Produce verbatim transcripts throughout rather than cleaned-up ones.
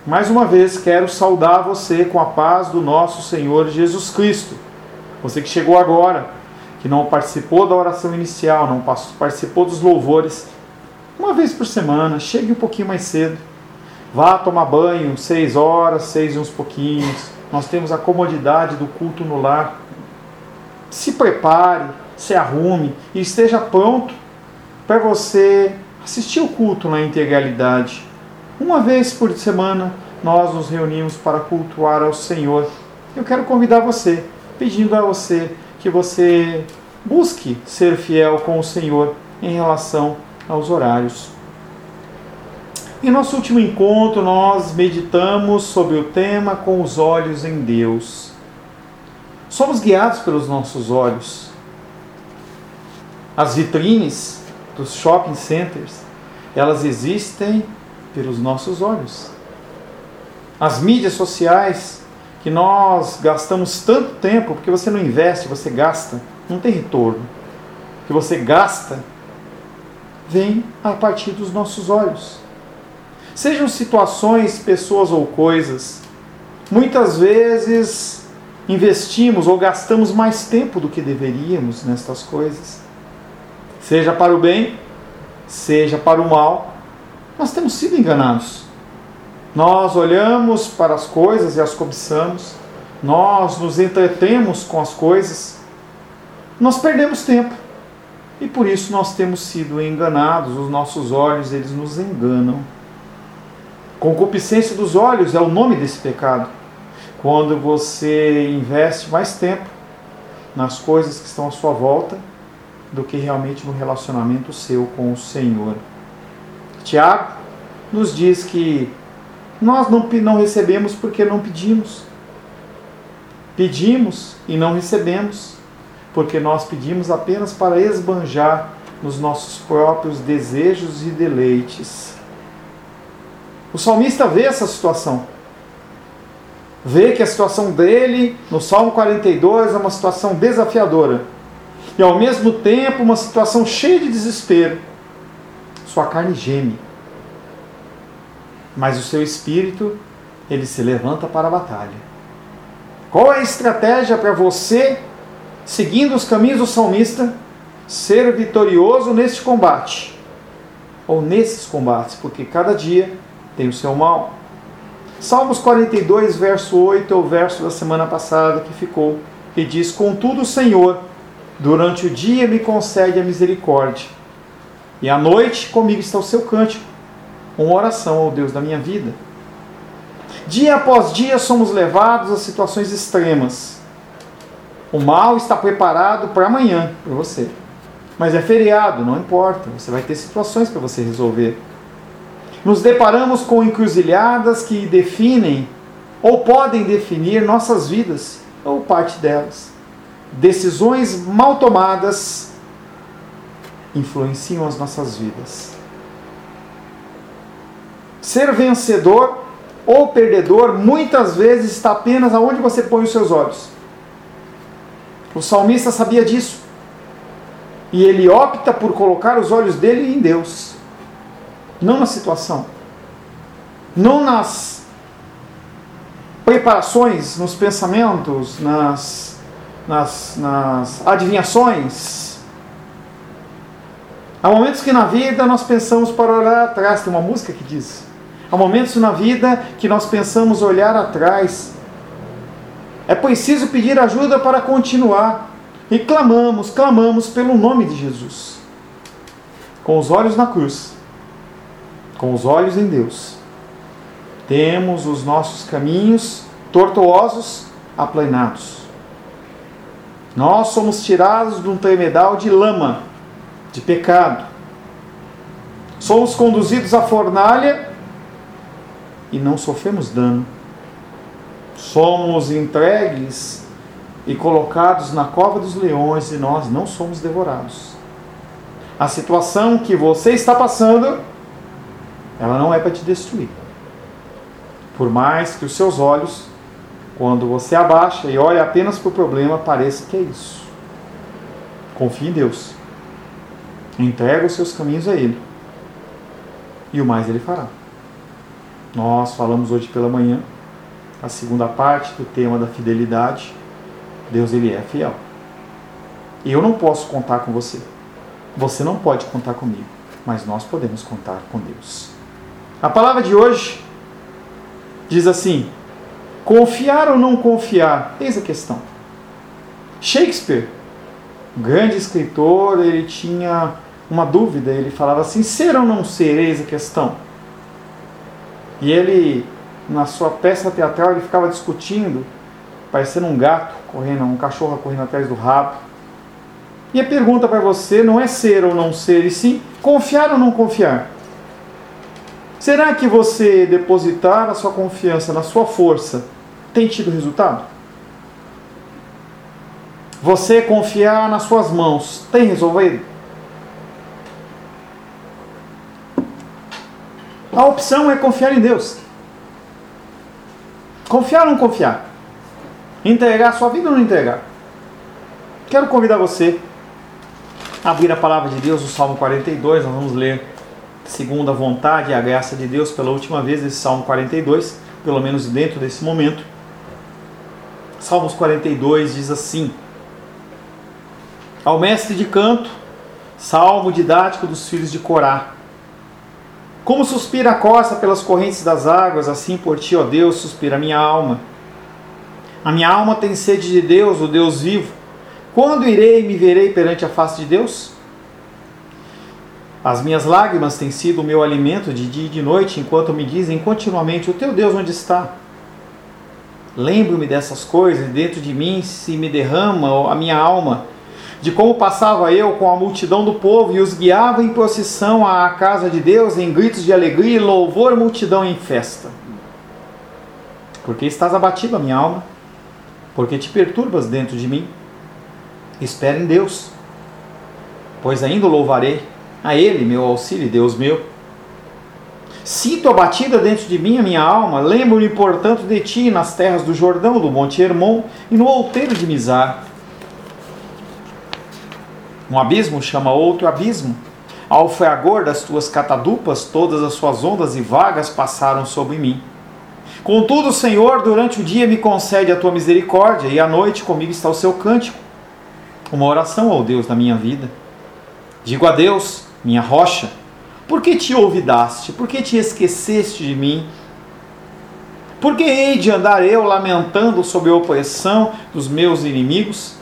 mais uma vez quero saudar você com a paz do nosso Senhor Jesus Cristo. Você que chegou agora, que não participou da oração inicial, não participou dos louvores, uma vez por semana, chegue um pouquinho mais cedo. Vá tomar banho, seis horas, seis e uns pouquinhos. Nós temos a comodidade do culto no lar. Se prepare, se arrume e esteja pronto para você assistir o culto na integralidade. Uma vez por semana, nós nos reunimos para cultuar ao Senhor. Eu quero convidar você, pedindo a você que você busque ser fiel com o Senhor em relação aos horários. Em nosso último encontro, nós meditamos sobre o tema com os olhos em Deus. Somos guiados pelos nossos olhos. As vitrines dos shopping centers, elas existem pelos nossos olhos. As mídias sociais, que nós gastamos tanto tempo, porque você não investe, você gasta, não tem retorno. O que você gasta vem a partir dos nossos olhos. Sejam situações, pessoas ou coisas, muitas vezes investimos ou gastamos mais tempo do que deveríamos nestas coisas. Seja para o bem, seja para o mal, nós temos sido enganados. Nós olhamos para as coisas e as cobiçamos, nós nos entretemos com as coisas, nós perdemos tempo. E por isso nós temos sido enganados, os nossos olhos, eles nos enganam. Concupiscência dos olhos é o nome desse pecado. Quando você investe mais tempo nas coisas que estão à sua volta do que realmente no relacionamento seu com o Senhor. Tiago nos diz que nós não, não recebemos porque não pedimos. Pedimos e não recebemos porque nós pedimos apenas para esbanjar nos nossos próprios desejos e deleites. O salmista vê essa situação. Vê que a situação dele, no Salmo quarenta e dois, é uma situação desafiadora. E ao mesmo tempo, uma situação cheia de desespero. Sua carne geme. Mas o seu espírito, ele se levanta para a batalha. Qual é a estratégia para você, seguindo os caminhos do salmista, ser vitorioso neste combate? Ou nesses combates, porque cada dia tem o seu mal. Salmos quarenta e dois, verso oito, é o verso da semana passada que ficou, e diz: contudo o Senhor, durante o dia me concede a misericórdia, e à noite comigo está o seu cântico, uma oração ao Deus da minha vida. Dia após dia somos levados a situações extremas. O mal está preparado para amanhã, para você. Mas é feriado, não importa, você vai ter situações para você resolver. Nos deparamos com encruzilhadas que definem ou podem definir nossas vidas, ou parte delas. Decisões mal tomadas influenciam as nossas vidas. Ser vencedor ou perdedor muitas vezes está apenas aonde você põe os seus olhos. O salmista sabia disso. E ele opta por colocar os olhos dele em Deus. Não na situação. Não nas preparações, nos pensamentos, nas, nas, nas adivinhações. Há momentos que na vida nós pensamos para olhar atrás. Tem uma música que diz. Há momentos na vida que nós pensamos olhar atrás. É preciso pedir ajuda para continuar. E clamamos, clamamos pelo nome de Jesus. Com os olhos na cruz. Com os olhos em Deus. Temos os nossos caminhos tortuosos aplanados. Nós somos tirados de um tremedal de lama, de pecado. Somos conduzidos à fornalha e não sofremos dano. Somos entregues e colocados na cova dos leões e nós não somos devorados. A situação que você está passando, ela não é para te destruir. Por mais que os seus olhos, quando você abaixa e olha apenas para o problema, pareça que é isso. Confie em Deus. Entrega os seus caminhos a Ele. E o mais Ele fará. Nós falamos hoje pela manhã a segunda parte do tema da fidelidade. Deus, Ele é fiel. Eu não posso contar com você. Você não pode contar comigo. Mas nós podemos contar com Deus. A palavra de hoje diz assim: confiar ou não confiar? Eis a questão. Shakespeare, grande escritor, ele tinha uma dúvida. Ele falava assim: ser ou não ser? Eis a questão. E ele, na sua peça teatral, ele ficava discutindo, parecendo um gato correndo, um cachorro correndo atrás do rabo. E a pergunta para você não é ser ou não ser, e sim confiar ou não confiar. Será que você depositar a sua confiança na sua força tem tido resultado? Você confiar nas suas mãos tem resolvido? A opção é confiar em Deus. Confiar ou não confiar? Entregar a sua vida ou não entregar? Quero convidar você a abrir a palavra de Deus, o Salmo quarenta e dois. Nós vamos ler segundo a vontade e a graça de Deus pela última vez esse Salmo quarenta e dois, pelo menos dentro desse momento. Salmos quarenta e dois diz assim: ao mestre de canto, salmo didático dos filhos de Corá. Como suspira a costa pelas correntes das águas, assim por ti, ó Deus, suspira a minha alma. A minha alma tem sede de Deus, o Deus vivo. Quando irei e me verei perante a face de Deus? As minhas lágrimas têm sido o meu alimento de dia e de noite, enquanto me dizem continuamente: o teu Deus onde está? Lembro-me dessas coisas, e dentro de mim se me derrama a minha alma, de como passava eu com a multidão do povo e os guiava em procissão à casa de Deus, em gritos de alegria e louvor, multidão em festa. Porque estás abatido a minha alma? Porque te perturbas dentro de mim? Espera em Deus, pois ainda o louvarei, a Ele, meu auxílio, Deus meu. Sinto abatida dentro de mim a minha alma, lembro-me, portanto, de ti nas terras do Jordão, do Monte Hermon e no outeiro de Mizar. Um abismo chama outro abismo. Ao fragor das tuas catadupas, todas as suas ondas e vagas passaram sobre mim. Contudo, Senhor, durante o dia me concede a tua misericórdia, e à noite comigo está o seu cântico. Uma oração ao Deus da minha vida. Digo a Deus, minha rocha: por que te olvidaste? Por que te esqueceste de mim? Por que hei de andar eu lamentando sob a opressão dos meus inimigos?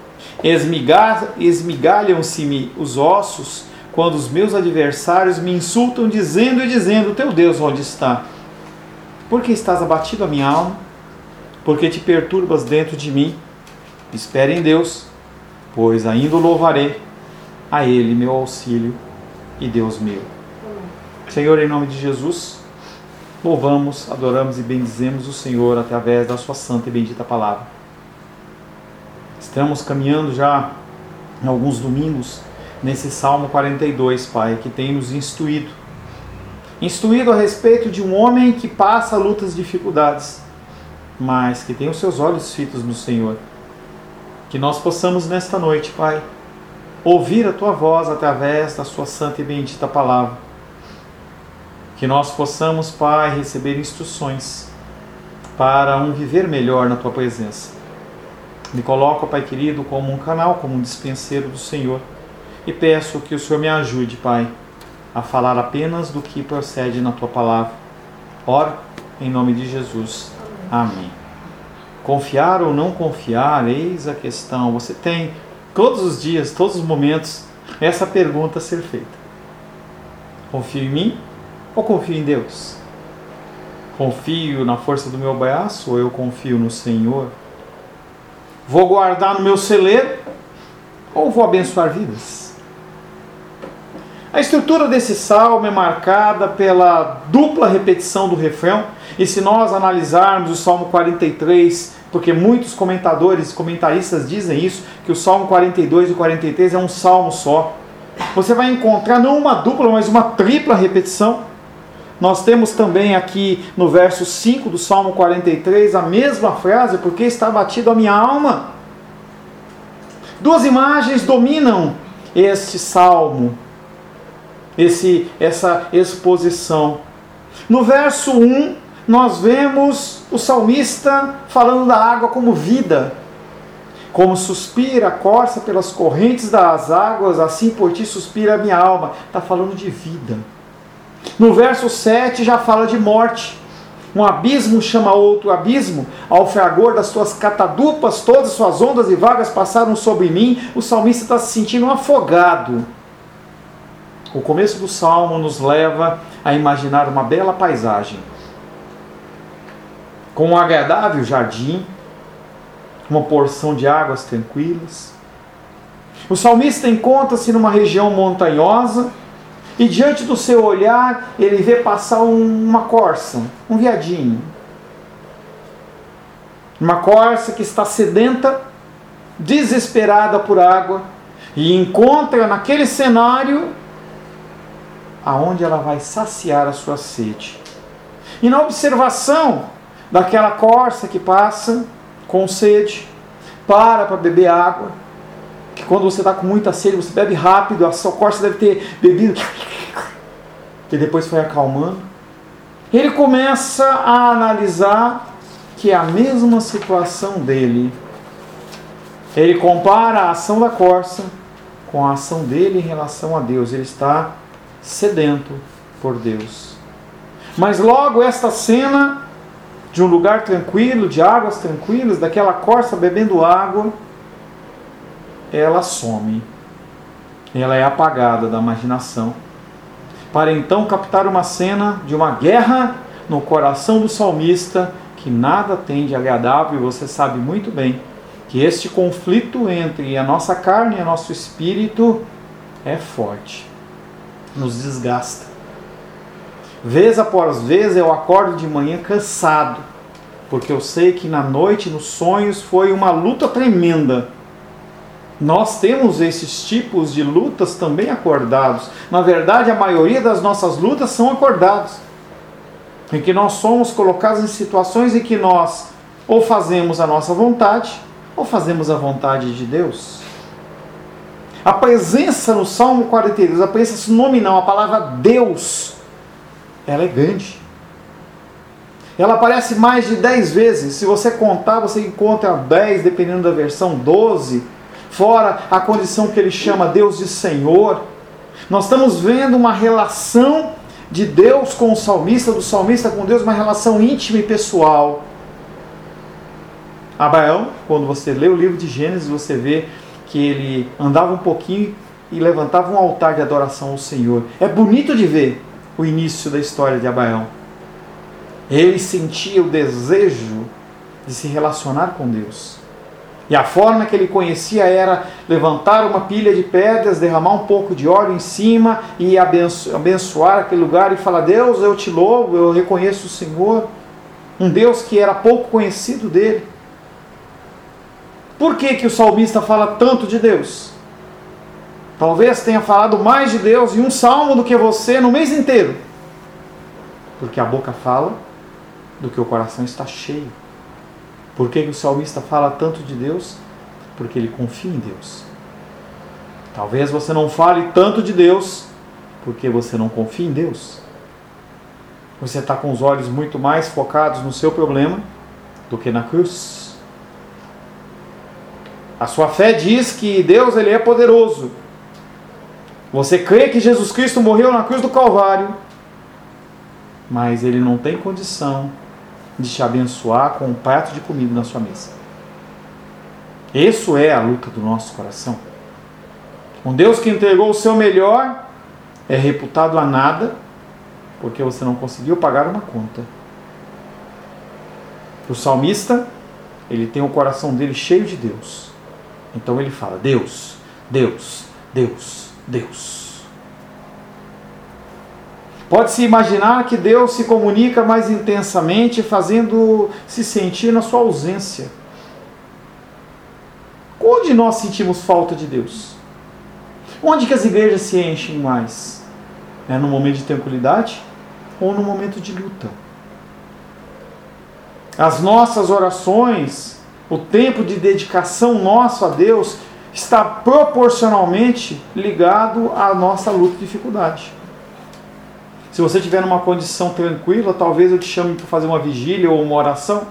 Esmigalham-se-me os ossos quando os meus adversários me insultam, dizendo e dizendo: teu Deus onde está? Por que estás abatido a minha alma? Por que te perturbas dentro de mim? Espere em Deus, pois ainda o louvarei, a Ele, meu auxílio e Deus meu. Senhor, em nome de Jesus, louvamos, adoramos e bendizemos o Senhor através da sua santa e bendita palavra. Estamos caminhando já em alguns domingos nesse Salmo quarenta e dois, Pai, que tem nos instruído. Instruído a respeito de um homem que passa lutas e dificuldades, mas que tem os seus olhos fitos no Senhor. Que nós possamos nesta noite, Pai, ouvir a Tua voz através da Sua santa e bendita palavra. Que nós possamos, Pai, receber instruções para um viver melhor na Tua presença. Me coloco, Pai querido, como um canal, como um dispenseiro do Senhor, e peço que o Senhor me ajude, Pai, a falar apenas do que procede na Tua palavra. Oro em nome de Jesus. Amém. Confiar ou não confiar, eis a questão. Você tem todos os dias, todos os momentos, essa pergunta a ser feita. Confio em mim ou confio em Deus? Confio na força do meu braço ou eu confio no Senhor? Vou guardar no meu celeiro ou vou abençoar vidas? A estrutura desse salmo é marcada pela dupla repetição do refrão. E se nós analisarmos o Salmo quarenta e três, porque muitos comentadores, comentaristas dizem isso, que o Salmo quarenta e dois e quarenta e três é um salmo só. Você vai encontrar não uma dupla, mas uma tripla repetição. Nós temos também aqui no verso cinco do Salmo quarenta e três a mesma frase: porque está abatido a minha alma. Duas imagens dominam este salmo, esse, essa exposição. No verso um, nós vemos o salmista falando da água como vida. Como suspira a corça pelas correntes das águas, assim por ti suspira a minha alma. Está falando de vida. No verso sete já fala de morte. Um abismo chama outro abismo, ao fragor das tuas catadupas, todas as suas ondas e vagas passaram sobre mim. O salmista está se sentindo afogado. O começo do salmo nos leva a imaginar uma bela paisagem, com um agradável jardim, uma porção de águas tranquilas. O salmista encontra-se numa região montanhosa e diante do seu olhar ele vê passar uma corça, um veadinho. Uma corça que está sedenta, desesperada por água, e encontra naquele cenário aonde ela vai saciar a sua sede. E na observação daquela corça que passa com sede, para para beber água, que quando você está com muita sede, você bebe rápido, a sua corça deve ter bebido, que depois foi acalmando. Ele começa a analisar que é a mesma situação dele. Ele compara a ação da corça com a ação dele em relação a Deus. Ele está sedento por Deus. Mas logo esta cena de um lugar tranquilo, de águas tranquilas, daquela corça bebendo água, ela some. Ela é apagada da imaginação, para então captar uma cena de uma guerra no coração do salmista, que nada tem de agradável. E você sabe muito bem que este conflito entre a nossa carne e o nosso espírito é forte, nos desgasta. Vez após vez eu acordo de manhã cansado, porque eu sei que na noite, nos sonhos, foi uma luta tremenda. Nós temos esses tipos de lutas também acordados. Na verdade, a maioria das nossas lutas são acordadas, em que nós somos colocados em situações em que nós ou fazemos a nossa vontade, ou fazemos a vontade de Deus. A presença no Salmo quarenta e dois, a presença nominal, a palavra Deus, ela é grande. Ela aparece mais de dez vezes. Se você contar, você encontra dez, dependendo da versão, doze. Fora a condição que ele chama Deus de Senhor. Nós estamos vendo uma relação de Deus com o salmista, do salmista com Deus, uma relação íntima e pessoal. Abraão, quando você lê o livro de Gênesis, você vê que ele andava um pouquinho e levantava um altar de adoração ao Senhor. É bonito de ver o início da história de Abraão. Ele sentia o desejo de se relacionar com Deus. E a forma que ele conhecia era levantar uma pilha de pedras, derramar um pouco de óleo em cima e abenço- abençoar aquele lugar e falar: Deus, eu te louvo, eu reconheço o Senhor. Um Deus que era pouco conhecido dele. Por que que o salmista fala tanto de Deus? Talvez tenha falado mais de Deus em um salmo do que você no mês inteiro. Porque a boca fala do que o coração está cheio. Por que que o salmista fala tanto de Deus? Porque ele confia em Deus. Talvez você não fale tanto de Deus porque você não confia em Deus. Você está com os olhos muito mais focados no seu problema do que na cruz. A sua fé diz que Deus, ele é poderoso. Você crê que Jesus Cristo morreu na cruz do Calvário, mas ele não tem condição de te abençoar com um prato de comida na sua mesa. Isso é a luta do nosso coração. Um Deus que entregou o seu melhor é reputado a nada porque você não conseguiu pagar uma conta. O salmista, ele tem o coração dele cheio de Deus. Então ele fala: Deus, Deus, Deus, Deus. Pode-se imaginar que Deus se comunica mais intensamente, fazendo-se sentir na sua ausência. Onde nós sentimos falta de Deus? Onde que as igrejas se enchem mais? É no momento de tranquilidade ou no momento de luta? As nossas orações, o tempo de dedicação nosso a Deus está proporcionalmente ligado à nossa luta e dificuldade. Se você estiver numa condição tranquila, talvez eu te chame para fazer uma vigília ou uma oração.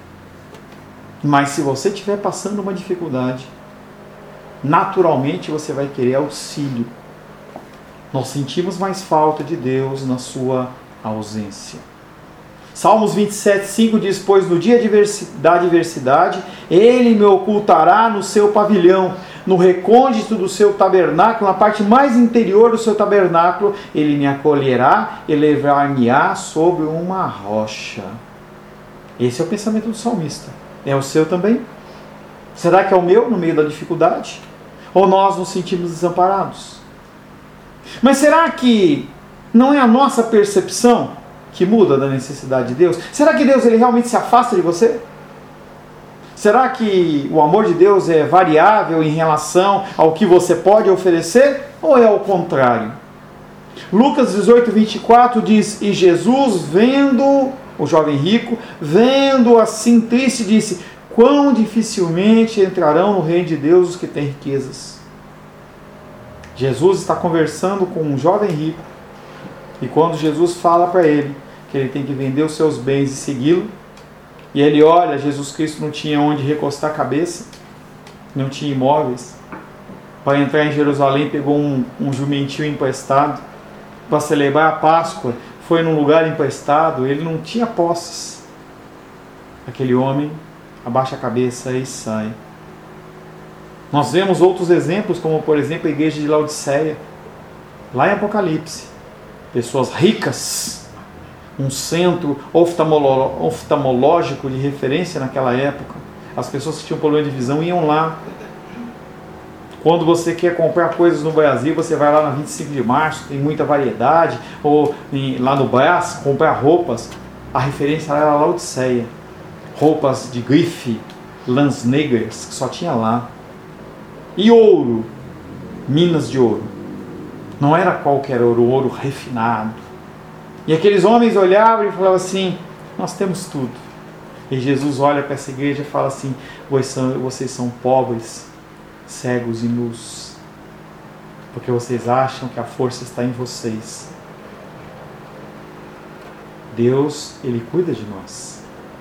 Mas se você estiver passando uma dificuldade, naturalmente você vai querer auxílio. Nós sentimos mais falta de Deus na sua ausência. Salmos vinte e sete, cinco diz: pois no dia da adversidade, Ele me ocultará no seu pavilhão, no recôndito do seu tabernáculo, na parte mais interior do seu tabernáculo, Ele me acolherá e levar-me-á sobre uma rocha. Esse é o pensamento do salmista. É o seu também? Será que é o meu no meio da dificuldade? Ou nós nos sentimos desamparados? Mas será que não é a nossa percepção que muda da necessidade de Deus? Será que Deus ele realmente se afasta de você? Será que o amor de Deus é variável em relação ao que você pode oferecer? Ou é ao contrário? Lucas dezoito, vinte e quatro diz: e Jesus, vendo o jovem rico, vendo assim triste, disse: quão dificilmente entrarão no reino de Deus os que têm riquezas. Jesus está conversando com um jovem rico, e quando Jesus fala para ele que ele tem que vender os seus bens e segui-lo, e ele olha, Jesus Cristo não tinha onde recostar a cabeça, não tinha imóveis. Para entrar em Jerusalém, pegou um, um jumentinho emprestado. Para celebrar a Páscoa, foi num lugar emprestado. Ele não tinha posses. Aquele homem abaixa a cabeça e sai. Nós vemos outros exemplos, como por exemplo a igreja de Laodiceia, lá em Apocalipse. Pessoas ricas, um centro oftalmológico de referência naquela época. As pessoas que tinham problema de visão iam lá. Quando você quer comprar coisas no Brasil, você vai lá na vinte e cinco de março, tem muita variedade, ou em, lá no Brás, comprar roupas. A referência era a Laodiceia. Roupas de grife, lãs negras, que só tinha lá. E ouro, minas de ouro. Não era qualquer ouro, ouro refinado. E aqueles homens olhavam e falavam assim: nós temos tudo. E Jesus olha para essa igreja e fala assim: vocês são pobres, cegos e nus, porque vocês acham que a força está em vocês. Deus, Ele cuida de nós.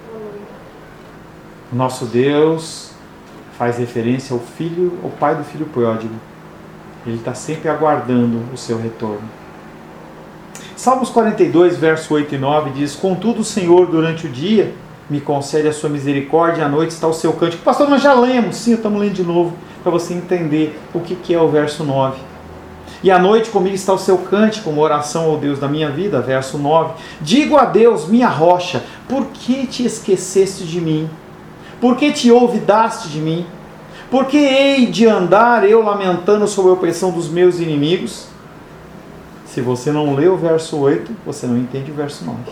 Nosso Deus faz referência ao filho, ao pai do filho pródigo. Ele está sempre aguardando o seu retorno. Salmos quarenta e dois, verso oito e nove diz: contudo o Senhor durante o dia me concede a sua misericórdia, e à noite está o seu cântico. Pastor, nós já lemos. Sim, estamos lendo de novo, para você entender o que, que é o verso nove. E à noite comigo está o seu cântico, uma oração ao Deus da minha vida, verso nove. Digo a Deus, minha rocha, por que te esqueceste de mim? Por que te olvidaste de mim? Por que hei de andar eu lamentando sobre a opressão dos meus inimigos? Se você não lê o verso oito, você não entende o verso nove.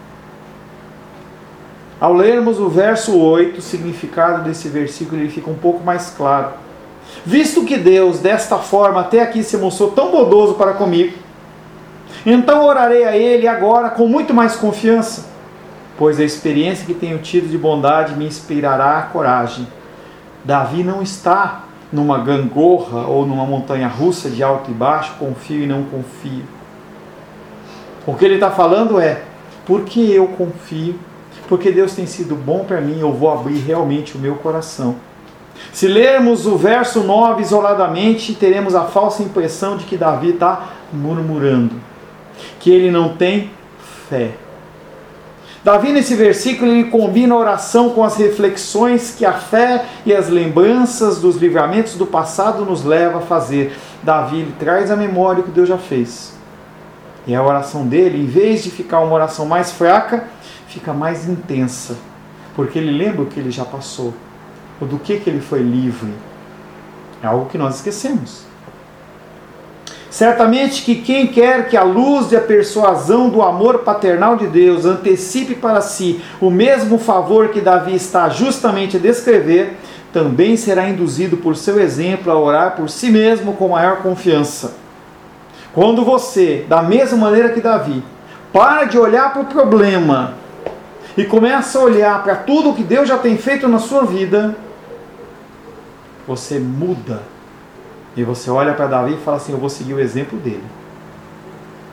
Ao lermos o verso oito, o significado desse versículo ele fica um pouco mais claro. Visto que Deus, desta forma, até aqui se mostrou tão bondoso para comigo, então orarei a Ele agora com muito mais confiança, pois a experiência que tenho tido de bondade me inspirará a coragem. Davi não está numa gangorra ou numa montanha russa de alto e baixo, confio e não confio. O que ele está falando é: porque eu confio, porque Deus tem sido bom para mim, eu vou abrir realmente o meu coração. Se lermos o verso nove isoladamente, teremos a falsa impressão de que Davi está murmurando, que ele não tem fé. Davi, nesse versículo, ele combina a oração com as reflexões que a fé e as lembranças dos livramentos do passado nos leva a fazer. Davi ele traz à memória o que Deus já fez. E a oração dele, em vez de ficar uma oração mais fraca, fica mais intensa, porque ele lembra o que ele já passou, ou do que, que ele foi livre. É algo que nós esquecemos. Certamente que quem quer que a luz e a persuasão do amor paternal de Deus antecipe para si o mesmo favor que Davi está justamente a descrever, também será induzido por seu exemplo a orar por si mesmo com maior confiança. Quando você, da mesma maneira que Davi, para de olhar para o problema e começa a olhar para tudo o que Deus já tem feito na sua vida, você muda. E você olha para Davi e fala assim: eu vou seguir o exemplo dele.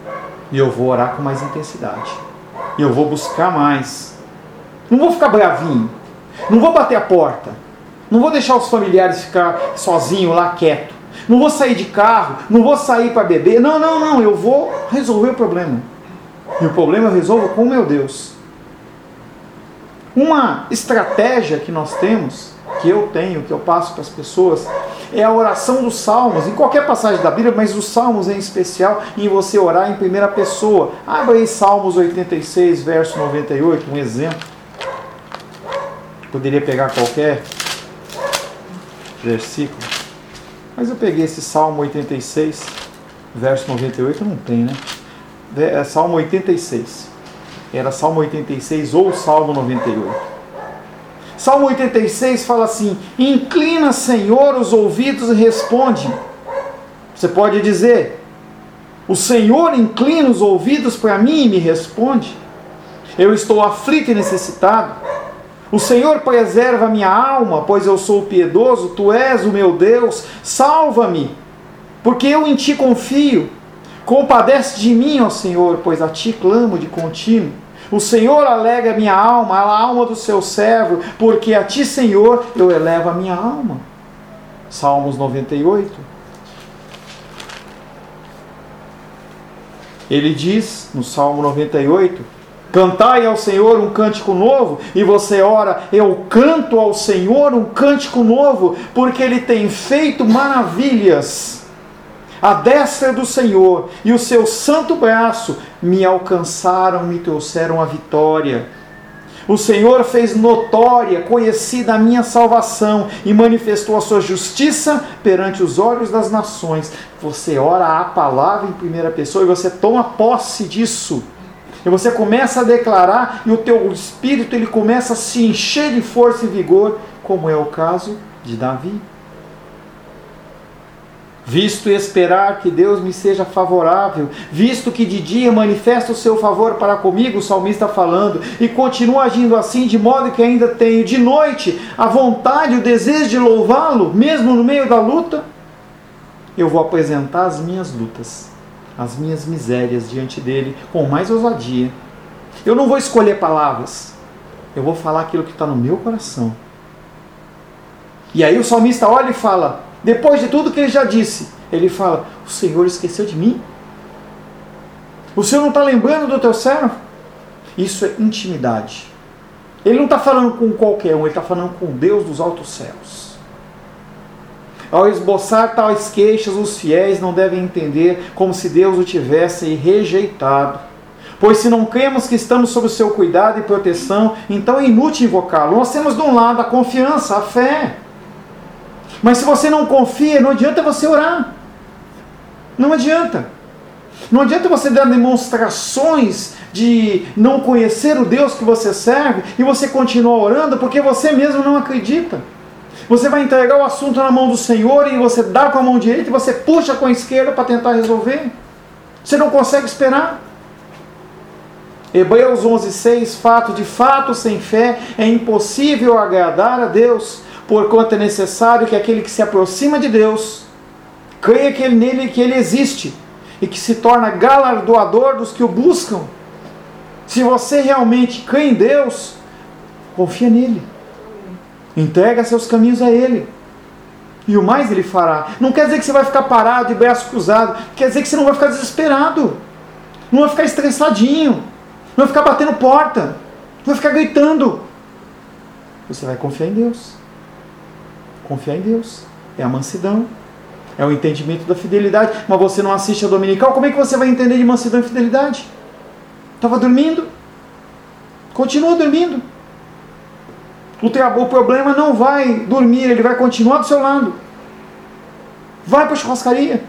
E eu vou orar com mais intensidade. E eu vou buscar mais. Não vou ficar bravinho. Não vou bater a porta. Não vou deixar os familiares ficar sozinhos lá, quieto. Não vou sair de carro. Não vou sair para beber. Não, não, não. Eu vou resolver o problema. E o problema eu resolvo com o meu Deus. Uma estratégia que nós temos, que eu tenho, que eu passo para as pessoas, é a oração dos Salmos, em qualquer passagem da Bíblia, mas os Salmos em especial, em você orar em primeira pessoa. Abra aí Salmos oitenta e seis, verso noventa e oito, um exemplo. Poderia pegar qualquer versículo, mas eu peguei esse Salmo oitenta e seis, verso noventa e oito, não tem, né? É Salmo oitenta e seis. Era Salmo oitenta e seis ou Salmo noventa e oito. Salmo oitenta e seis fala assim: inclina, Senhor, os ouvidos e responde. Você pode dizer: o Senhor inclina os ouvidos para mim e me responde. Eu estou aflito e necessitado. O Senhor preserva a minha alma, pois eu sou piedoso. Tu és o meu Deus. Salva-me, porque eu em ti confio. Compadece de mim, ó Senhor, pois a ti clamo de contínuo. O Senhor alegra a minha alma, a alma do seu servo, porque a ti, Senhor, eu elevo a minha alma. Salmos noventa e oito. Ele diz, no Salmo noventa e oito, cantai ao Senhor um cântico novo, e você ora, eu canto ao Senhor um cântico novo, porque Ele tem feito maravilhas. A destra do Senhor e o seu santo braço me alcançaram, me trouxeram a vitória. O Senhor fez notória, conhecida a minha salvação e manifestou a sua justiça perante os olhos das nações. Você ora a palavra em primeira pessoa e você toma posse disso. E você começa a declarar e o teu espírito ele começa a se encher de força e vigor, como é o caso de Davi. Visto esperar que Deus me seja favorável, visto que de dia manifesta o seu favor para comigo, o salmista falando, e continua agindo assim, de modo que ainda tenho de noite a vontade, o desejo de louvá-lo, mesmo no meio da luta, eu vou apresentar as minhas lutas, as minhas misérias diante dele, com mais ousadia. Eu não vou escolher palavras, eu vou falar aquilo que está no meu coração. E aí o salmista olha e fala, depois de tudo que ele já disse, ele fala, o Senhor esqueceu de mim? O Senhor não está lembrando do teu servo? Isso é intimidade. Ele não está falando com qualquer um, ele está falando com Deus dos altos céus. Ao esboçar tais queixas, os fiéis não devem entender como se Deus o tivesse rejeitado. Pois se não cremos que estamos sob o seu cuidado e proteção, então é inútil invocá-lo. Nós temos de um lado a confiança, a fé. Mas se você não confia, não adianta você orar. Não adianta. Não adianta você dar demonstrações de não conhecer o Deus que você serve e você continuar orando porque você mesmo não acredita. Você vai entregar o assunto na mão do Senhor e você dá com a mão direita e você puxa com a esquerda para tentar resolver. Você não consegue esperar. Hebreus onze, seis, fato de fato, sem fé é impossível agradar a Deus, porquanto é necessário que aquele que se aproxima de Deus creia que ele, nele que ele existe e que se torna galardoador dos que o buscam. Se você realmente crê em Deus, confia nele, entrega seus caminhos a Ele e o mais Ele fará. Não quer dizer que você vai ficar parado de braço cruzado, quer dizer que você não vai ficar desesperado, não vai ficar estressadinho, não vai ficar batendo porta, não vai ficar gritando. Você vai confiar em Deus. Confiar em Deus é a mansidão, é o entendimento da fidelidade. Mas você não assiste a dominical, como é que você vai entender de mansidão e fidelidade? Estava dormindo, continua dormindo. O, o problema não vai dormir, ele vai continuar do seu lado. Vai para a churrascaria,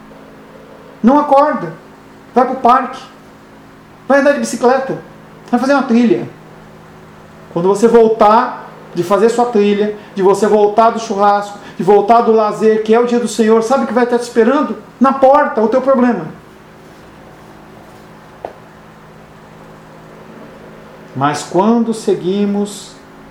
não acorda, vai para o parque, vai andar de bicicleta, vai fazer uma trilha. Quando você voltar de fazer sua trilha, de você voltar do churrasco, de voltar do lazer, que é o dia do Senhor, sabe o que vai estar te esperando? Na porta, o teu problema. Mas quando seguimos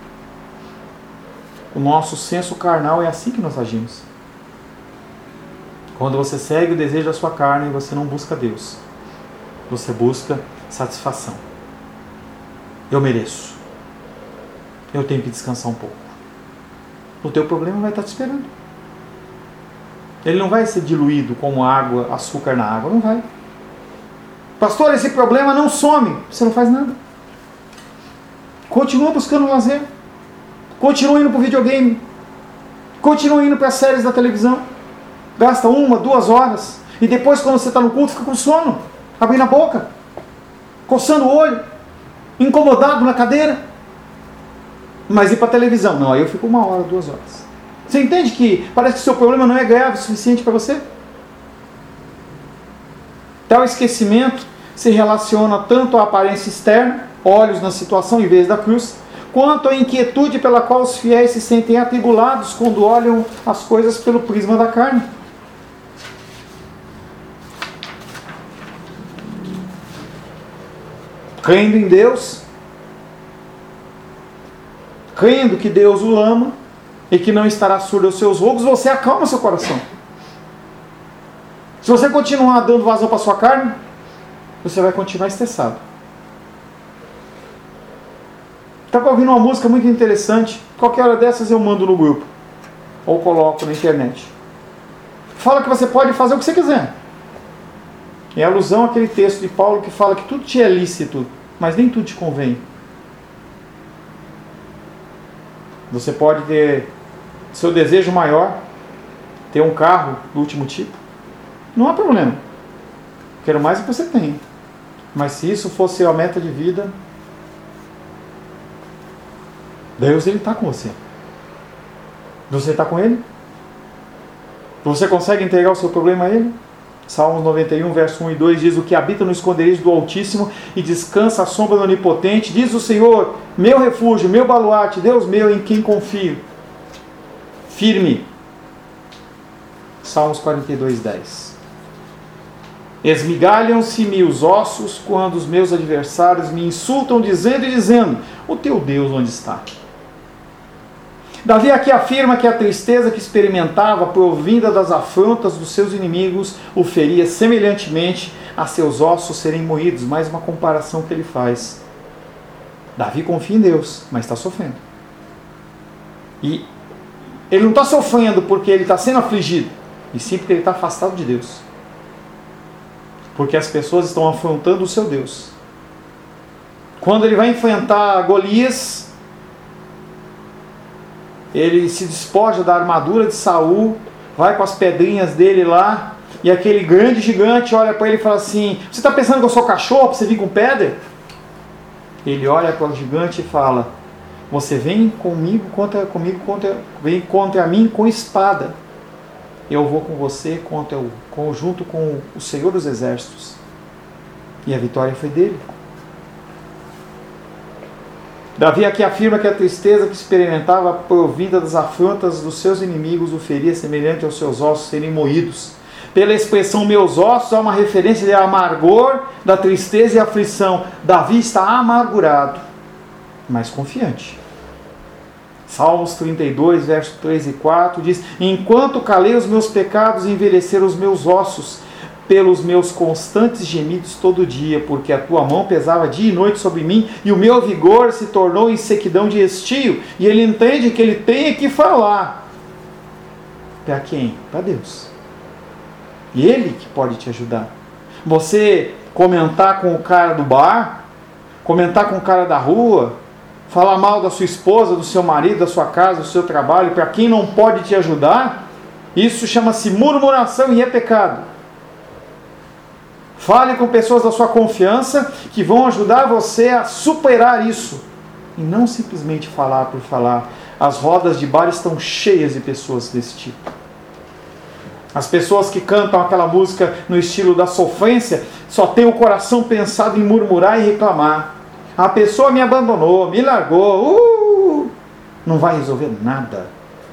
o nosso senso carnal, é assim que nós agimos. Quando você segue o desejo da sua carne, você não busca Deus. você busca satisfação. Eu mereço. Eu tenho que descansar um pouco. O teu problema vai estar te esperando. Ele não vai ser diluído como água, açúcar na água. Não vai. Pastor, esse problema não some. Você não faz nada. Continua buscando lazer. Continua indo para o videogame. Continua indo para as séries da televisão. Gasta uma, duas horas. E depois, quando você está no culto, fica com sono. Abrindo a boca. Coçando o olho. Incomodado na cadeira. Mas ir para a televisão. Não, aí eu fico uma hora, duas horas. Você entende que parece que o seu problema não é grave o suficiente para você? Tal esquecimento se relaciona tanto à aparência externa, olhos na situação em vez da cruz, quanto à inquietude pela qual os fiéis se sentem atribulados quando olham as coisas pelo prisma da carne. Crendo em Deus, crendo que Deus o ama e que não estará surdo aos seus rogos, você acalma seu coração. Se você continuar dando vazão para sua carne, você vai continuar estressado. Estava ouvindo uma música muito interessante. Qualquer hora dessas eu mando no grupo. Ou coloco na internet. Fala que você pode fazer o que você quiser. É alusão àquele texto de Paulo que fala que tudo te é lícito, mas nem tudo te convém. Você pode ter seu desejo maior, ter um carro do último tipo. Não há problema. Quero mais do que você tem. Mas se isso fosse a meta de vida, Deus ele está com você. Você está com Ele? Você consegue entregar o seu problema a Ele? Salmos noventa e um, verso um e dois diz: o que habita no esconderijo do Altíssimo e descansa à sombra do Onipotente, diz o Senhor, meu refúgio, meu baluarte, Deus meu em quem confio. Firme. Salmos quarenta e dois, dez. Esmigalham-se-me os ossos quando os meus adversários me insultam, dizendo e dizendo: o teu Deus onde está? Davi aqui afirma que a tristeza que experimentava provinda das afrontas dos seus inimigos o feria semelhantemente a seus ossos serem moídos. Mais uma comparação que ele faz. Davi confia em Deus, mas está sofrendo. E ele não está sofrendo porque ele está sendo afligido, e sim porque ele está afastado de Deus. Porque as pessoas estão afrontando o seu Deus. Quando ele vai enfrentar Golias, ele se despoja da armadura de Saul, vai com as pedrinhas dele lá, e aquele grande gigante olha para ele e fala assim: você está pensando que eu sou cachorro para você vir com pedra? Ele olha para o gigante e fala: você vem comigo contra, comigo contra, vem contra mim com espada. Eu vou com você contra o, junto com o Senhor dos Exércitos. E a vitória foi dele. Davi aqui afirma que a tristeza que experimentava provinda das afrontas dos seus inimigos o feria semelhante aos seus ossos serem moídos. Pela expressão meus ossos há uma referência de amargor, da tristeza e aflição. Davi está amargurado, mas confiante. Salmos trinta e dois, versos três e quatro diz: enquanto calei os meus pecados, envelheceram os meus ossos, pelos meus constantes gemidos todo dia, porque a tua mão pesava dia e noite sobre mim, e o meu vigor se tornou em sequidão de estio. E ele entende que ele tem que falar. Para quem? Para Deus. E Ele que pode te ajudar. Você comentar com o cara do bar, comentar com o cara da rua, falar mal da sua esposa, do seu marido, da sua casa, do seu trabalho, para quem não pode te ajudar, isso chama-se murmuração e é pecado. Fale com pessoas da sua confiança que vão ajudar você a superar isso. E não simplesmente falar por falar. As rodas de bar estão cheias de pessoas desse tipo. As pessoas que cantam aquela música no estilo da sofrência só têm o coração pensado em murmurar e reclamar. A pessoa me abandonou, me largou, uh, não vai resolver nada.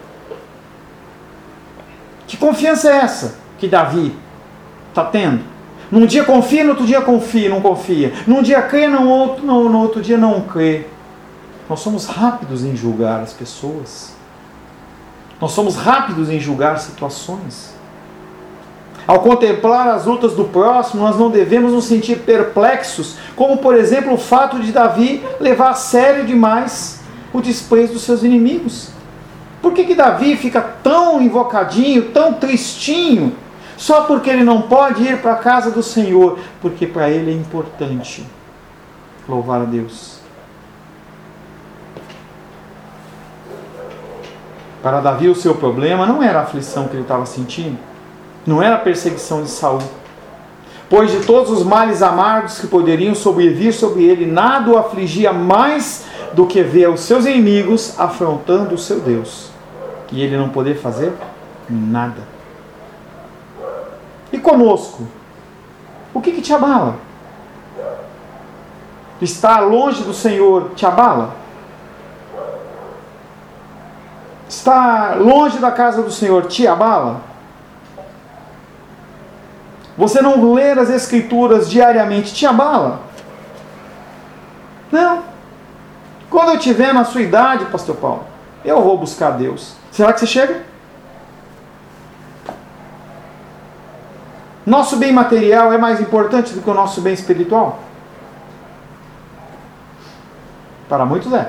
Que confiança é essa que Davi está tendo? Num dia confia, no outro dia confia, não confia. Num dia crê, no outro, no, no outro dia não crê. Nós somos rápidos em julgar as pessoas. Nós somos rápidos em julgar situações. Ao contemplar as lutas do próximo, nós não devemos nos sentir perplexos, como por exemplo o fato de Davi levar a sério demais o desprezo dos seus inimigos. Por que que Davi fica tão invocadinho, tão tristinho, só porque ele não pode ir para a casa do Senhor? Porque para ele é importante louvar a Deus. Para Davi o seu problema não era a aflição que ele estava sentindo, não era a perseguição de Saul. Pois de todos os males amargos que poderiam sobrevir sobre ele, nada o afligia mais do que ver os seus inimigos afrontando o seu Deus. E ele não poder fazer nada. E conosco? O que que te abala? Estar longe do Senhor te abala? Estar longe da casa do Senhor te abala? Você não ler as Escrituras diariamente te abala? Não. Quando eu estiver na sua idade, pastor Paulo, eu vou buscar Deus. Será que você chega? Nosso bem material é mais importante do que o nosso bem espiritual? Para muitos é.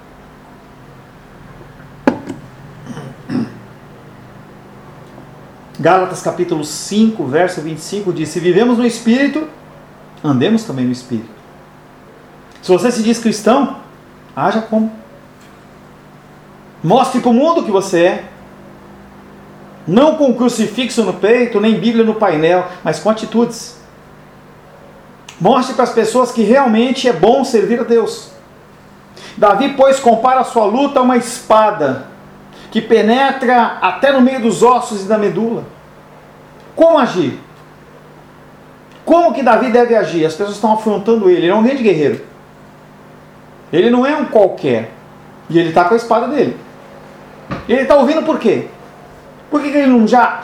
Gálatas capítulo cinco, verso vinte e cinco diz: se vivemos no Espírito, andemos também no Espírito. Se você se diz cristão, haja como. Mostre para o mundo que você é. Não com crucifixo no peito, nem Bíblia no painel, mas com atitudes. Mostre para as pessoas que realmente é bom servir a Deus. Davi, pois, compara a sua luta a uma espada que penetra até no meio dos ossos e da medula. Como agir? Como que Davi deve agir? As pessoas estão afrontando ele. Ele é um grande guerreiro. Ele não é um qualquer. E ele está com a espada dele. Ele está ouvindo por quê? Por que, que ele não já...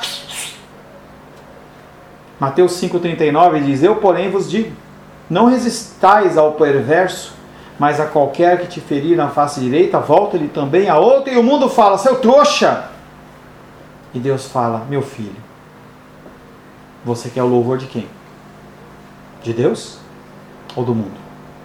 Mateus cinco, trinta e nove diz: eu, porém, vos digo, não resistais ao perverso, mas a qualquer que te ferir na face direita, volta-lhe também a outra. E o mundo fala: seu trouxa! E Deus fala: meu filho, você quer o louvor de quem? De Deus ou do mundo?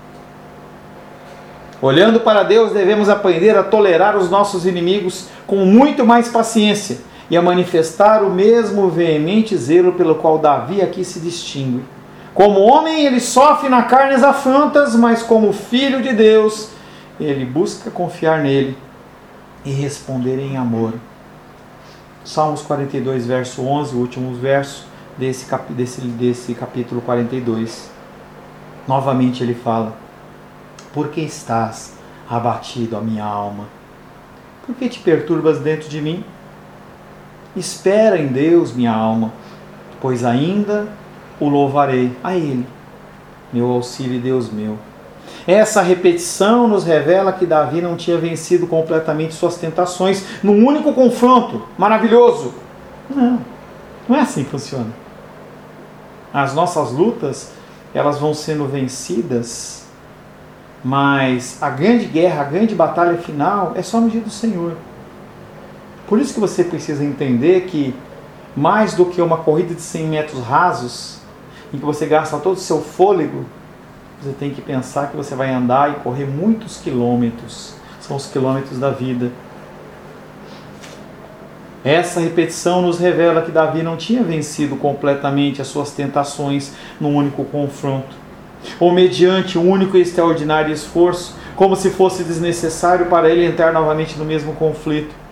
Olhando para Deus, devemos aprender a tolerar os nossos inimigos com muito mais paciência e a manifestar o mesmo veemente zelo pelo qual Davi aqui se distingue. Como homem, ele sofre na carne as afrontas, mas como filho de Deus, ele busca confiar nele e responder em amor. Salmos quarenta e dois, verso onze, o último verso desse, cap, desse, desse capítulo quarenta e dois. Novamente ele fala: por que estás abatido, a minha alma? Por que te perturbas dentro de mim? Espera em Deus, minha alma, pois ainda o louvarei a Ele, meu auxílio e Deus meu. Essa repetição nos revela que Davi não tinha vencido completamente suas tentações num único confronto maravilhoso. Não, não é assim que funciona. As nossas lutas, elas vão sendo vencidas, mas a grande guerra, a grande batalha final é só no dia do Senhor. Por isso que você precisa entender que mais do que uma corrida de cem metros rasos, em que você gasta todo o seu fôlego, você tem que pensar que você vai andar e correr muitos quilômetros. São os quilômetros da vida. Essa repetição nos revela que Davi não tinha vencido completamente as suas tentações num único confronto, ou mediante um único e extraordinário esforço, como se fosse desnecessário para ele entrar novamente no mesmo conflito.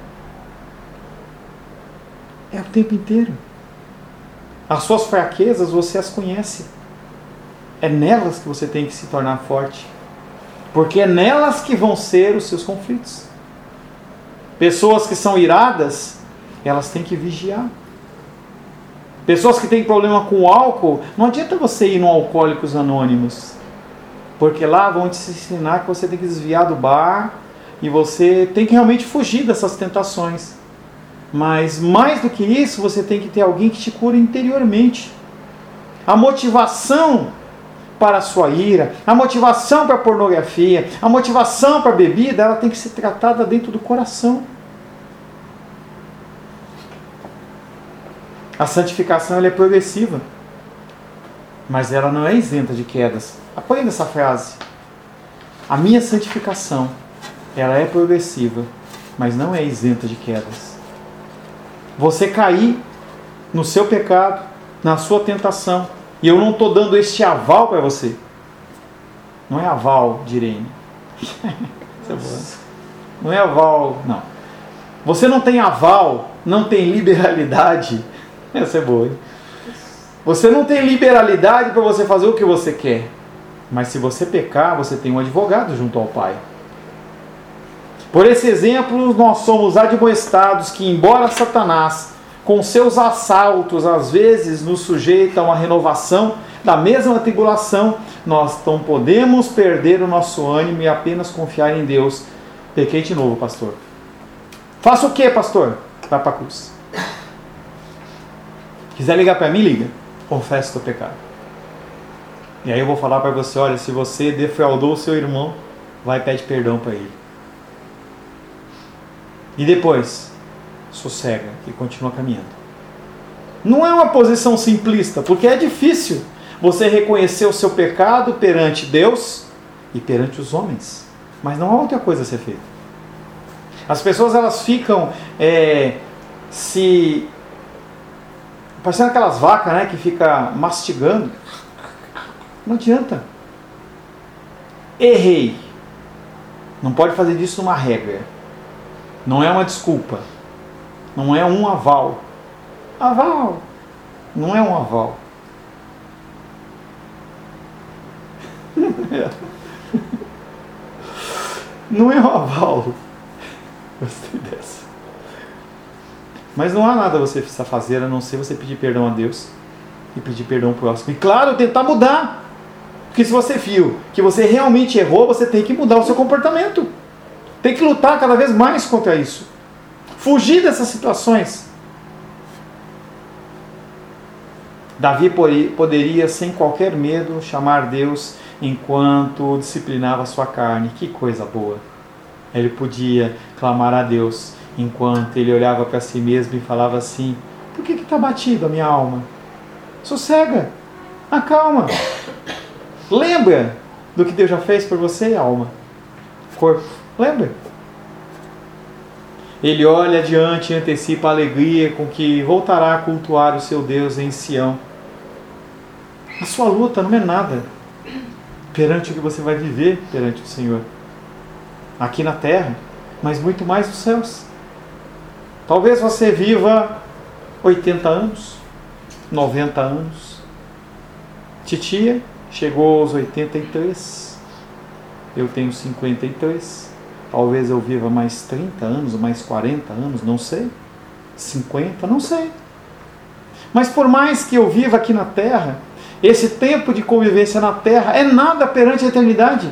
É o tempo inteiro. As suas fraquezas você as conhece. É nelas que você tem que se tornar forte. Porque é nelas que vão ser os seus conflitos. Pessoas que são iradas, elas têm que vigiar. Pessoas que têm problema com álcool, não adianta você ir no Alcoólicos Anônimos. Porque lá vão te ensinar que você tem que desviar do bar e você tem que realmente fugir dessas tentações. Mas mais do que isso, você tem que ter alguém que te cura interiormente. A motivação para a sua ira, a motivação para a pornografia, a motivação para a bebida, ela tem que ser tratada dentro do coração. A santificação ela é progressiva, mas ela não é isenta de quedas. Aprenda essa frase. A minha santificação, ela é progressiva, mas não é isenta de quedas. Você cair no seu pecado, na sua tentação, e eu não estou dando este aval para você. Não é aval de Irene. Não é aval, não. Você não tem aval, não tem liberalidade. Essa é boa, hein? Você não tem liberalidade para você fazer o que você quer. Mas se você pecar, você tem um advogado junto ao Pai. Por esse exemplo, nós somos admoestados que, embora Satanás, com seus assaltos, às vezes nos sujeita a uma renovação da mesma tribulação, nós não podemos perder o nosso ânimo e apenas confiar em Deus. Pequei de novo, pastor. Faça o que, pastor? Vai para a cruz. Quiser ligar para mim, liga. Confesse o teu pecado. E aí eu vou falar para você, olha, se você defraudou o seu irmão, vai e pede perdão para ele. E depois, sossega e continua caminhando. Não é uma posição simplista, porque é difícil você reconhecer o seu pecado perante Deus e perante os homens. Mas não há outra coisa a ser feita. As pessoas elas ficam é, se... parecendo aquelas vacas, né, que fica mastigando. Não adianta. Errei. Não pode fazer disso uma regra. Não é uma desculpa. Não é um aval. Aval. Não é um aval. Não é um aval. Gostei dessa. Mas não há nada você precisa fazer a não ser você pedir perdão a Deus e pedir perdão ao próximo. E claro, tentar mudar. Porque se você viu que você realmente errou, você tem que mudar o seu comportamento. Tem que lutar cada vez mais contra isso. Fugir dessas situações. Davi poderia, sem qualquer medo, chamar Deus enquanto disciplinava a sua carne. Que coisa boa. Ele podia clamar a Deus enquanto ele olhava para si mesmo e falava assim: por que está batido a minha alma? Sossega, acalma. Lembra do que Deus já fez por você, alma, corpo. Lembra? Ele olha adiante e antecipa a alegria com que voltará a cultuar o seu Deus em Sião. A sua luta não é nada perante o que você vai viver perante o Senhor. Aqui na terra, mas muito mais nos céus. Talvez você viva oitenta anos, noventa anos. Titia chegou aos oitenta e três. Eu tenho cinquenta e três. Talvez eu viva mais trinta anos, mais quarenta anos, não sei. cinquenta, não sei. Mas por mais que eu viva aqui na terra, esse tempo de convivência na terra é nada perante a eternidade.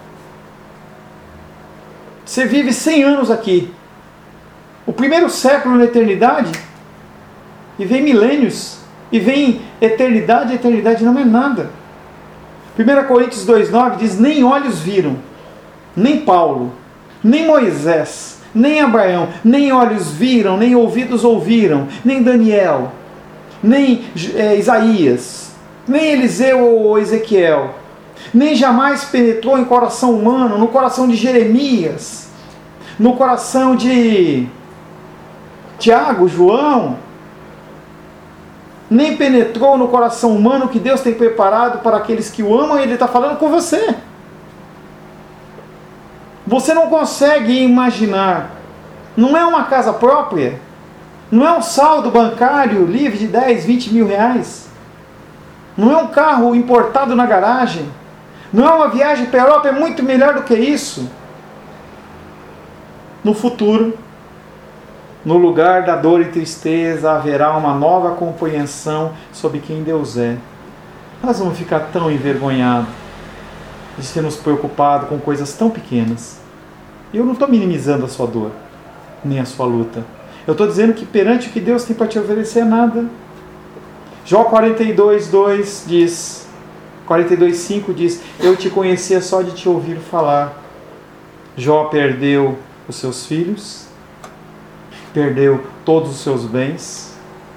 Você vive cem anos aqui. O primeiro século na eternidade, e vem milênios, e vem eternidade, a eternidade não é nada. primeira Coríntios dois, nove diz: nem olhos viram, nem Paulo, nem Moisés, nem Abraão, nem olhos viram, nem ouvidos ouviram, nem Daniel, nem é, Isaías, nem Eliseu ou Ezequiel, nem jamais penetrou em coração humano, no coração de Jeremias, no coração de Tiago, João, nem penetrou no coração humano que Deus tem preparado para aqueles que o amam, e Ele está falando com você. Você não consegue imaginar, não é uma casa própria, não é um saldo bancário livre de dez, vinte mil reais, não é um carro importado na garagem, não é uma viagem para a Europa, é muito melhor do que isso. No futuro, no lugar da dor e tristeza, haverá uma nova compreensão sobre quem Deus é. Nós vamos ficar tão envergonhados de termos preocupado com coisas tão pequenas. E eu não estou minimizando a sua dor, nem a sua luta. Eu estou dizendo que perante o que Deus tem para te oferecer, nada. Jó quarenta e dois, dois diz, quarenta e dois, cinco diz: eu te conhecia só de te ouvir falar. Jó perdeu os seus filhos, perdeu todos os seus bens,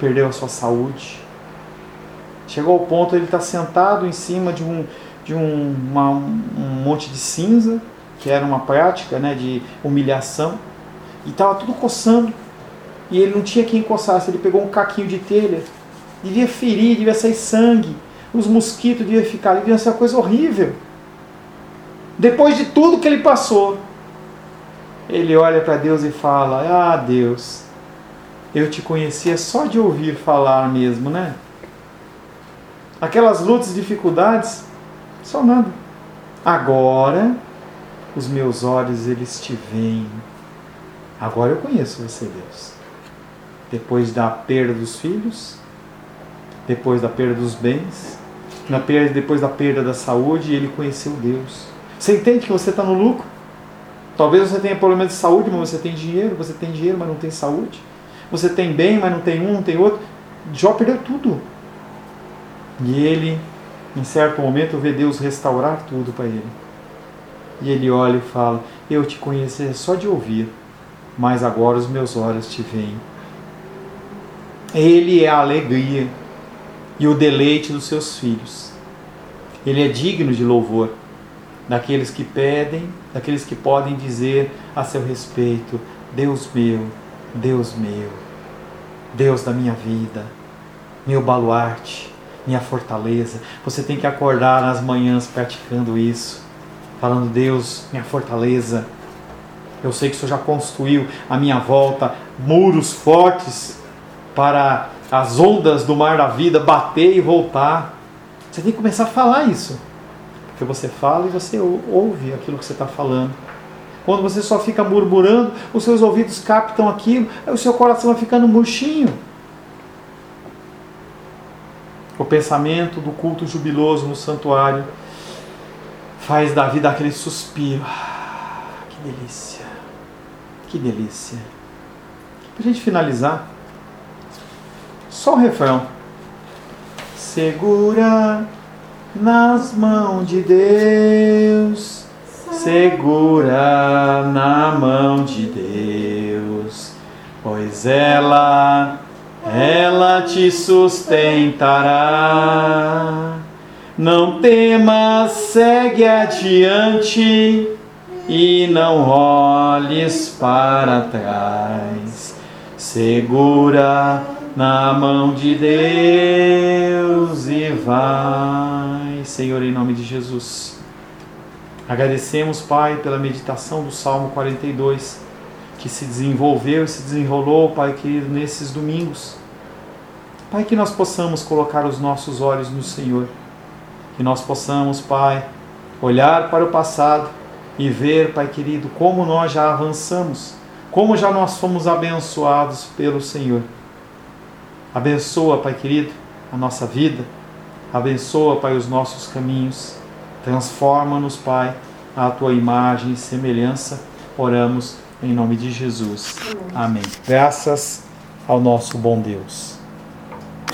perdeu a sua saúde. Chegou ao ponto de ele estar sentado em cima de um, de um, uma, um monte de cinza, que era uma prática, né, de humilhação, e estava tudo coçando, e ele não tinha quem encoçasse. Ele pegou um caquinho de telha, devia ferir, devia sair sangue, os mosquitos deviam ficar ali, devia ser uma coisa horrível. Depois de tudo que ele passou, ele olha para Deus e fala: ah, Deus, eu te conhecia só de ouvir falar mesmo, né? Aquelas lutas e dificuldades, só nada. Agora, os meus olhos, eles te veem. Agora eu conheço você, Deus. Depois da perda dos filhos, depois da perda dos bens, na perda, depois da perda da saúde, ele conheceu Deus. Você entende que você está no lucro? Talvez você tenha problema de saúde, mas você tem dinheiro. Você tem dinheiro, mas não tem saúde. Você tem bem, mas não tem um, não tem outro. Jó perdeu tudo. E ele, em certo momento, vê Deus restaurar tudo para ele. E ele olha e fala: eu te conhecia só de ouvir, mas agora os meus olhos te veem. Ele é a alegria e o deleite dos seus filhos. Ele é digno de louvor daqueles que pedem, daqueles que podem dizer a seu respeito: Deus meu, Deus meu, Deus da minha vida, meu baluarte, minha fortaleza. Você tem que acordar nas manhãs praticando isso, falando: Deus, minha fortaleza. Eu sei que o Senhor já construiu à minha volta muros fortes para as ondas do mar da vida bater e voltar. Você tem que começar a falar isso, porque você fala e você ouve aquilo que você está falando. Quando você só fica murmurando, os seus ouvidos captam aquilo, aí o seu coração vai ficando murchinho. O pensamento do culto jubiloso no santuário faz da vida aquele suspiro. Ah, que delícia, que delícia. Para a gente finalizar, só o refrão. Segura nas mãos de Deus, segura na mão de Deus, pois ela, ela te sustentará. Não temas, segue adiante e não olhes para trás. Segura na mão de Deus e vai. Senhor, em nome de Jesus, agradecemos, Pai, pela meditação do Salmo quarenta e dois, que se desenvolveu e se desenrolou, Pai querido, nesses domingos. Pai, que nós possamos colocar os nossos olhos no Senhor, que nós possamos, Pai, olhar para o passado e ver, Pai querido, como nós já avançamos, como já nós fomos abençoados pelo Senhor. Abençoa, Pai querido, a nossa vida, abençoa, Pai, os nossos caminhos, transforma-nos, Pai, à Tua imagem e semelhança. Oramos em nome de Jesus. Amém. Graças ao nosso bom Deus.